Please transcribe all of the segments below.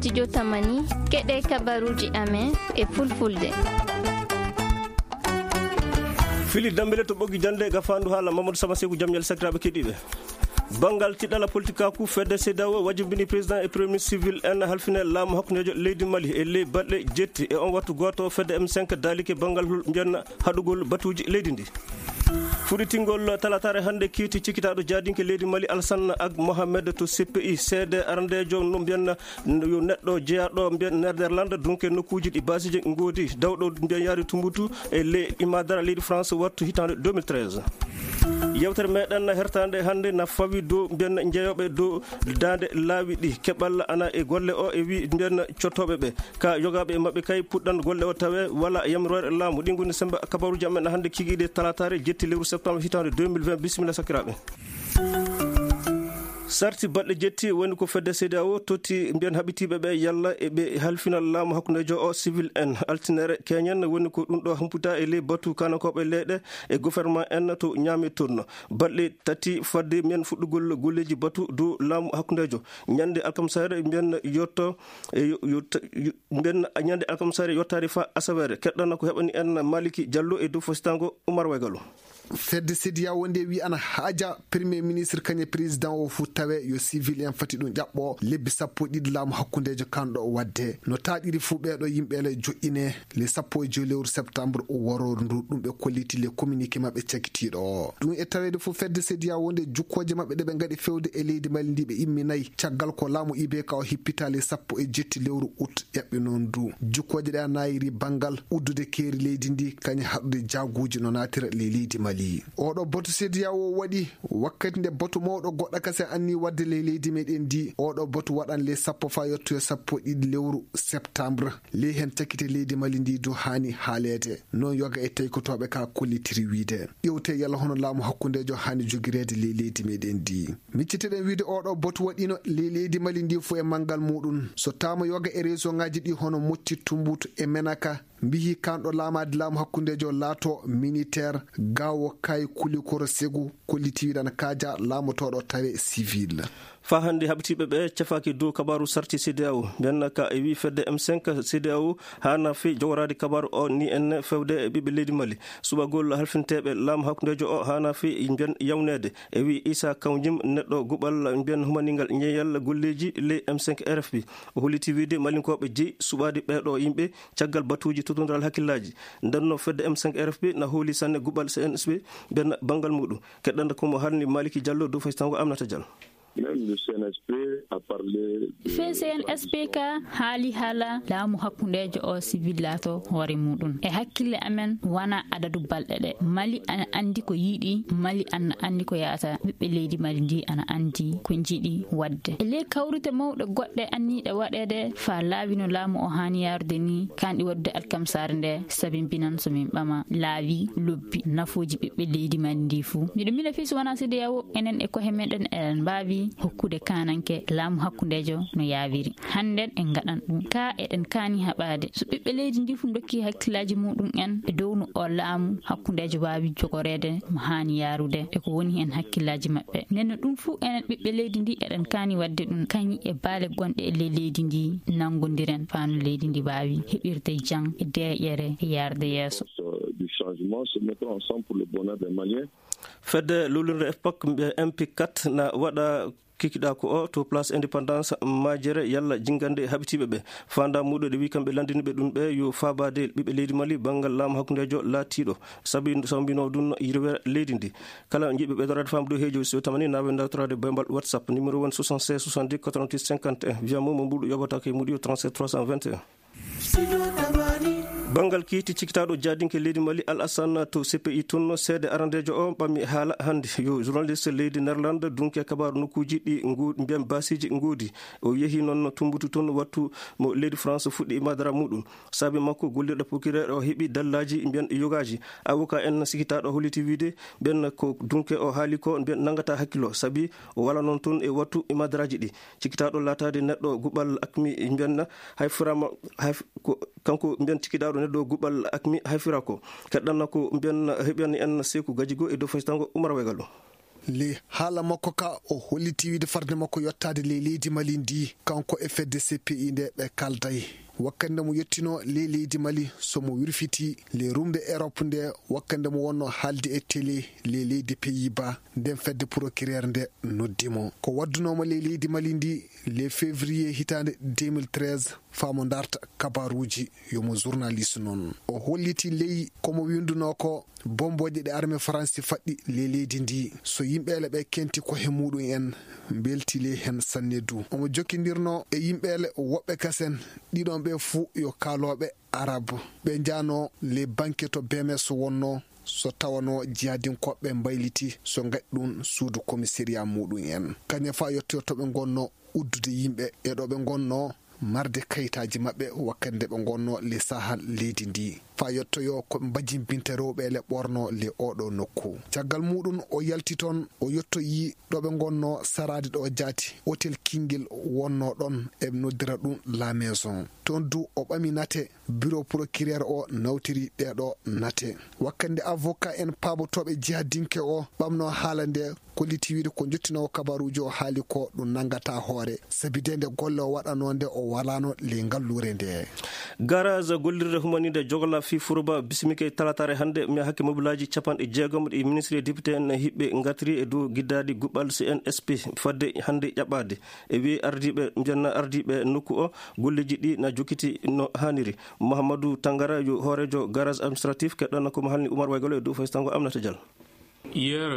studio Tamani keɗe kabaruji amen e fulfulde. Fili Dambele to ɓoggi jande gafandu haala Mamadou Sama Sekou jamñal sakiraɓe keɗiɓe. Bangal tiɗala politique ku fedde CEDEAO wajibini président et premier ministre civil en halfine laamu hakkudejo leydi Mali e ley balɗe jetti e on wattu goto fedde M5 daalike bangal mbiyanna haɗugol batuji leydi ndi. Fuɗitingol talatare hande kiiti cikkitaɗo jadinke leydi Mali Alassane Ag Mohamed to CPI seede arandejo no mbiyanna yo neɗɗo jeeyaɗo mbiyan Nederlande donc nokkuji ɗi basiji goodi dawɗo mbiyan yaari Tumbutu e ley imadara leydi France wattu hitande 2013. Yewtere meɗen hertande hande na fawi dow mbiyan jeeyoɓe dow dande laawi ɗi keɓal ana e golle o e wi mbiyan cottoɓe ɓe ka yogaɓe mabɓe kay puɗɗan golle o tawe wala yamirore laamu ɗi goni sembe kabaruji amen hande kikiɗe talatare jetti lewru septembre hitande 2020 bisimilla sakiraɓe. Sarti balɗe jetti woni ko fedde CEDEAO totti mbiyan haɓitiɓe ɓe yalla e ɓe halfina laamu hakkudejo o civil en altinere keñen woni ko ɗum ɗo hamputa e ley batu kanakoɓe leyɗe e gouvernement en to ñaami tourno balɗe tati fadde mbiyan fuɗɗugol golleji batu dow laamu hakkudejo ñande alkamsare mbiyan yotto mbiyan ñande alkamsare yottade fa asawere keɗɗana ko heɓani en Maliki Diallo e dow fositango Oumar Waygalo. Fedde CEDEAO wonde wi ana haaja premier ministre kañe président o fu tawe yo civil en fati ɗum ƴaɓɓo lebbi 12 laamu hakkudejo kanɗo o wadde no taaɗiri fu ɓeɗo yimɓele joƴƴine le 15 lewru septembre o waror ndu ɗum ɓe kolliti le communiqué mabɓe cakkitiɗo o ɗum e tawede fu fedde CEDEAO wonde jukkoje mabɓe ɗe ɓe gaɗi fewde e leydi Mali ndi ɓe imminayi caggal ko laamu IBK o hippita le 17 lewru août ƴaɓɓi noon du jukkoje ɗe a nayiri bangal uddude keeri leydi ndi kañe haɗude jaguji no natira le leydi Mali. Oɗo botu CEDEAO waɗi wakkati nde botu mawɗo goɗɗo kase anni wadde le leydi meɗen ndi oɗo botu waɗan le 10 fa yettoyo 11 lewru septembre le hen cakkite leydi Mali ndi do hani haalede non yoga e teykotoɓe ka kollitiri wiide ƴewte yalla hono laamu hakkudejo hani jogirede le leydi meɗen ndi micciteɗen wiide oɗo botu waɗino le leydi Mali ndi fu e mangal muɗum so tama yoga e région ngaji ɗi hono Motti Tumbutu e Menaka mbihi kanɗo laamade laamu hakkudejo laato militaire gawo kay kulikoro segu kollitiwiɗan kaaja laamotoɗo tawe civil. Fa hande habitiɓe ɓe cefaki dow kabaru sarti CEDEAO mbiyanna ka e wi fedde M5 CEDEAO hana fi jogorade kabaru o ni en fewde e ɓiɓɓe leydi Mali subagol halfinteɓe laamu hakkudejo o hana fi mbiyan yawnede e wi Issa Kawjim neɗɗo guɓal mbiyan humaningal ñeyal golleji ley M5 RFP o holliti wiide malinkoɓe jeeyi suɓade ɓeɗo yimɓe caggal batuji totodiral hakkillaji ndenno fedde M5 RFP na hooli sanne guɓal CNSP mbiyan bangal muɗum keɗɗanda komo harni Maliki Diallo dow faytango Aminata Diallo. Même le CNSP a parlé de CNSP ka haali haala laamu hakkudejo o civil lato hoore muɗum e hakkille amen wana adadu balɗe ɗe Mali ana andi ko yiiɗi Mali ana andi ko yaata ɓiɓɓe leydi Mali ndi ana andi ko jiiɗi wadde e ley kawrite mawɗe goɗɗe anniɗe waɗede fa laawino laamu o hani yarude ni kanɗi wadde alkamsare nde sabimbinan somin ɓama laawi lobbi nafuji ɓiɓɓe leydi Mali ndi fuu miɗo mila fi so wona CEDEAO enen e kohe meɗen eɗen mbawi hokkude kananke laamu hakkudejo no yawiri hannden en gaɗan ɗum ka eɗen kaani haɓade so ɓiɓɓe leydi ndi fu dokki hakkillaji muɗum en e dow no o laamu hakkudejo wawi jogorede mo hani yarude e ko woni hen hakkillaji maɓɓe nenno ɗum fu enen ɓiɓɓe leydi ndi eɗen kaani wadde ɗum kañi e baale gonɗe e leydi ndi nangodiren fano leydi ndi wawi heɓirde jang e deƴere e yarde yeeso du changement se mettant ensemble pour le bonheur des Maliens. Fedde lulunde FPAC MP4 na waɗa kikiɗa ko o to place indépendance majere yalla jingande habitiɓe ɓe fanda muɗo de wi kamɓe landiniɓe ɗum ɓe yo fabade ɓiɓɓe leydi Mali bangal laamu hakkudejo laatiɗo sambino ɗum yirwe leydi ndi kala jiɓe ɓeydorade fam dow heejo so tamani nawe dawtorade bembal WhatsApp numéro won 76 70 88 51 wiya mo mbuɗo yoɓata ke muɗi 37 321 bangal kiiti cikkitaɗo jadinke leydi Mali Alassane to CPI tunno seede arandejo o ɓammi haala hande yo journaliste leydi Nerlande dunke kabaru nokkuji ɗi mbiyan basiji goodi o yeehi noon Tumbutu toon wattu mo leydi France fuɗɗi imadara muɗum saabi makko gollirɗo procureur o heeɓi dallaji mbiyan yogaji avocat en sikitaɗo holliti wiide mbiyan ko dunke o haali ko mbiyan nangata hakkilo saabi o wala noon toon e wattu imadaraji ɗi cikkitaɗo latade neɗɗo guɓal akmi mbiyanna hayfirama kanko mbiyan cikkiɗaɗo neɗɗo guɓal akmi hayfira ko keɗɗanna ko mbiyan heɓiyani en Sekou Gadjigo e dow faytango Oumar Waygalo. le haala makko ka o holliti wiide farde makko yottade le leydi Mali ndi kanko e fedde CPI nde ɓe kalday wakkande mo yettino le leydi Mali somo wirfiti le rumde Europe nde wakkande mo wonno haalde e télé le leydi Pays-Bas nden fedde procureur nde noddimo ko waddunomo le leydi Mali ndi le février hitande 2013 famo darta kabaruji yomo journaliste noon o holliti ley komo winduno ko bomboje ɗe armée France faɗɗi le leydi ndi so yimɓeele ɓe kenti ko he muɗum en beltile hen sanne du omo jokkidirno e yimɓeele woɓɓe kasen ɗiɗon ɓe fuu yo kaaloɓe arabe ɓe jano le banque to BMS wonno so tawano jihadinkoɓe mbayliti so gaɗi ɗum suudu commissariat muɗum en kañum fa yetto to ɓe gonno uddude yimɓe e ɗo ɓe gonno marde kayitaji maɓɓe wakkande ɓe gonno le sahal leydi ndi fa yettoyo ko mbajimbinta rewɓe le ɓorno le oɗo nokku caggal muɗum o yalti toon o yettoyi ɗo ɓe gonno sarade ɗo jaati hôtel Kingel wonno ɗon e noddira ɗum la maison toon du o ɓami nate bureau procureur o nawtiri ɗeɗo nate wakkande avocat en paabotoɓe jihadinke o ɓamno haala nde kolliti wiide ko jottinowo kabaruji o haali ko ɗum nangata hoore sabi de nde golle o waɗanode o walano le ngallure nde garage gollirde humanide jogola fi furuba bisimike talatare hande mi hakke mobilaji capanɗe jeegom ɗi ministre et député en hiɓɓe gatiri e dow guiddadi guɓɓal CNSP fadde hande ƴaɓɓade e wi ardiɓe jenna ardiɓe nokku o golleji ɗi na jokkiti no haniri Mouhamadou Tangara yo hoorejo garage administratif keɗɗon komo halni Oumar Waygolo e dow faystango Aminata Diallo hier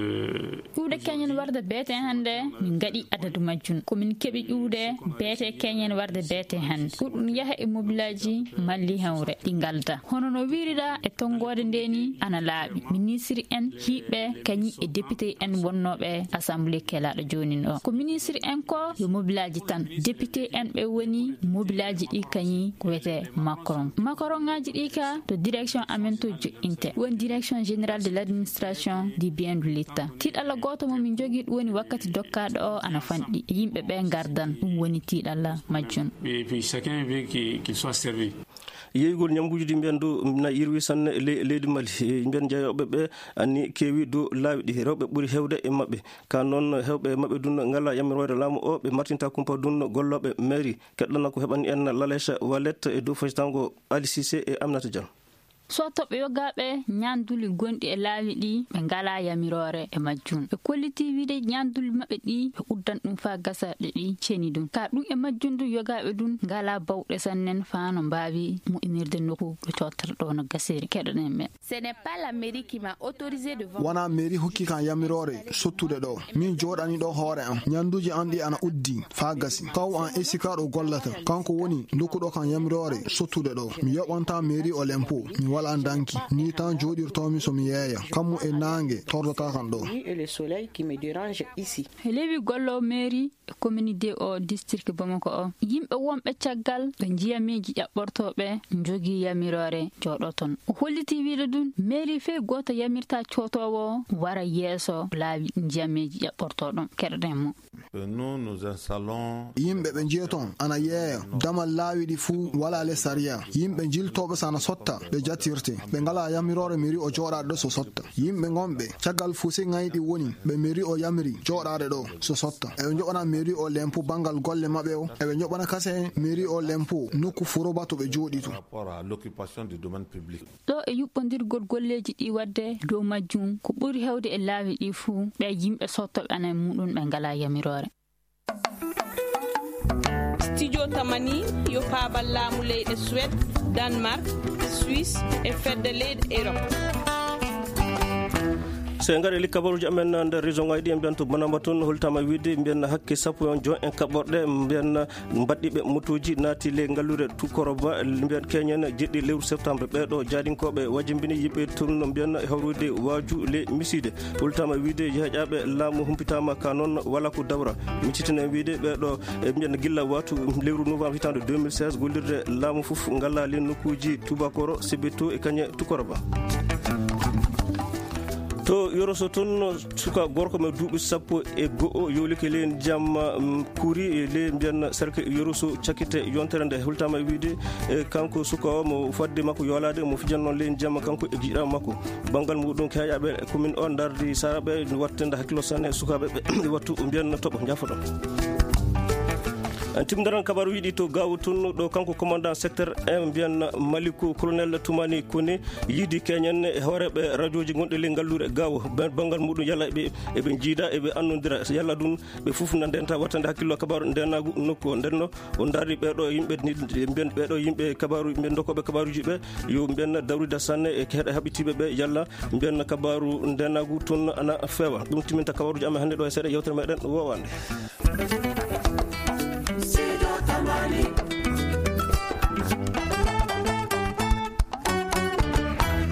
ƴuuɗe keñen warde beete hannde min gaɗi adadu majjum komin keɓi ƴuuɗe beete keñen warde beete hannde ɗuɗum yaha e mobilaji malli hewre ɗi ngalda hono no wiriɗa e tongode ndeni ana laaɓi ministre en hiɓɓe kañi e député en wonnoɓe assemblée kelaɗo joni o ko ministre en ko yo mobilaji tan député en ɓe woni mobilaji ɗi kañi ko wiyete Macron ngaji ɗi ka to direction amen to joƴƴinte woni direction générale de l'administration du bien de l'État tiɗalla goto momin jogui ɗum woni wakkati dokkaɗo o ana fanɗi yimɓe ɓe gardan ɗum woni tiɗalla majjum et puis chacun veut qu'il soit servi yeygol ñamguji ɗi mbiyan dow na yirwi sanne leydi Mali mbiyan jeeyoɓe ɓe anni keewi dow laawi ɗi rewɓe ɓuuri hewde e maɓɓe ka noon hewɓe maɓɓe dun ngala yamirore laamu o ɓe martinta kumpa dun golloɓe mairie keɗɗana ko heɓani en Lalèche Wallet e dow fayitango Ali Cissé e Aminata Diallo so toɓɓe yogaɓe ñanduli gonɗi e laawi ɗi ɓe ngala yamirore e majjum ɓe kolliti wiide ñanduli maɓɓe ɗi ɓe uddan ɗum fa gasaɗe ɗi ceni ɗum ka ɗum e majjum du yogaɓe ɗum ngala bawɗe sannen fa no mbawi moƴƴinirde nokku ɓe tottata ɗo no gasiri keɗoɗen ɓe ce n'est pas la mairie qui m'a autorisé de vendre wona mairie hokki kan yamirore sottude ɗo min joɗani ɗo hoore am ñanduji an ɗi ana uddi fa gasi kaw an esikaɗo gollata kanko woni dokkuɗo kan yamirore sottude ɗo mi yoɓanta mairie o lempo wala danki ni tan joɗirtomi somi yeeya kammu e nangue tordata kan ɗo lewi gollo mairie e communauté o district Bamako o yimɓe wonɓe caggal ɓe jiyamiji ƴaɓɓortoɓe jogui yamirore joɗo ton o holliti wiide ɗum mairie fe goto yamirta cotowo wara yeeso laawi jiyamiji ƴaɓɓortoɗon keɗoɗen mo yimɓe ɓe jeeton ana yeeya damal laawi ɗi fuu wala le saria yimɓe jiltoɓe sana sotta ɓe jatirte ɓe ngala yamirore mairie o joɗade ɗo so sotta yimɓe gonɓe caggal fuusi ngayɗi woni ɓe mairie o yamiri joɗade ɗo so sotta eɓe joɓana mairie o lempo bangal golle maɓɓe o eɓe joɓana kase mairie o lempo nokku furoba to ɓe joɗi to ɗo e yuɓɓodirgol golleji ɗi wadde dow majjum ko ɓuri hewde e laawi ɗi fuu ɓe yimɓe sottoɓe ana muɗum ɓe ngala yamirore studio tamani yo paabal laamu leyɗe Suède Danemark Suisse e fedde leyɗe Europe so en gaɗi kabaruji amen nder région ngaji ɗi mbiyan to bonamba toon holtama wiide mbiyan hakke sappo on jon en kaɓɓorɗe mbiyan mbaɗɗiɓe motoji naati le ngallure Tukoroba mbiyan keñen jeɗɗi lewru septembre ɓeɗo jaadinkoɓe wajimbini yimɓe toon mbiyan hawrude waaju le miside holtama wiide jeeƴaɓe laamu humpitama ka noon wala ko dawra mi cittinen wiide ɓeɗo mbiyan gilla watu lewru novembre hitande 2016 gollirde laamu foof ngalla le nokkuji Tubakoro Sebeto e kañe Tukoroba to yoroso toon suka gorko me duuɓi 10 yowlike leen jamma kuuri le mbiyan cercle yoroso cakkite yontere nde hultama e wiide kanko suka o mo fadde makko yolade mo fijan noon leen jamma kanko e jiiɗama makko bangal muɗum keeƴaɓe commune o dardi saraɓe wattende hakkilo sanne sukaɓe ɓe wattu mbiyan toɓo jafoɗo timdaran kabaru yiɗi to gawu tun ɗo kanko commandant secteur 1 mbiyan Malikou colonel Toumani Kone yiidi keñen e hooreɓe radio ji gonɗe le ngallure gawo bangal muɗum yalla eɓe jiida eɓe annodira yalla ɗum ɓe fof nandenta wattande hakkillo kabaru ndenagu nokku o ndenno o daari ɓeɗo yimɓe mbiyan ɓeɗo yimɓe kabaru ɓe dokkoɓe kabaruji ɓe yo mbiyan dawrida sanne e heeɗa haɓitiɓe ɓe yalla mbiyan kabaru ndenagu tun ana feewa ɗum timinta kabaruji amen hannde ɗo e seeɗa yewtere meɗen wowande. Tamani